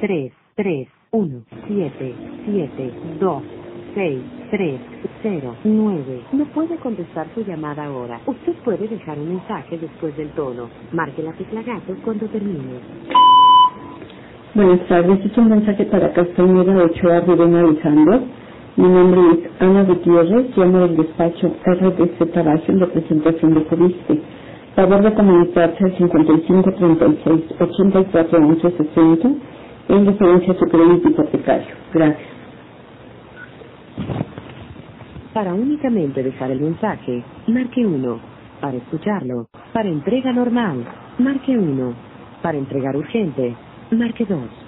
3, 3, 1, 7, 7, 2, 6, 3, 0, 9. No puede contestar su llamada ahora. Usted puede dejar un mensaje después del tono. Marque la tecla gato cuando termine. Buenas tardes, es un mensaje para Castañeda de Ochoa Rubén avisando. Mi nombre es Ana Gutiérrez, llamo del despacho RDC Trabajo en representación de Coviste. Favor de comunicarse al 55 36 84 11 60 en referencia a su crédito hipotecario. Gracias. Para únicamente dejar el mensaje, marque 1. Para escucharlo, para entrega normal, marque 1. Para entregar urgente, marque 2.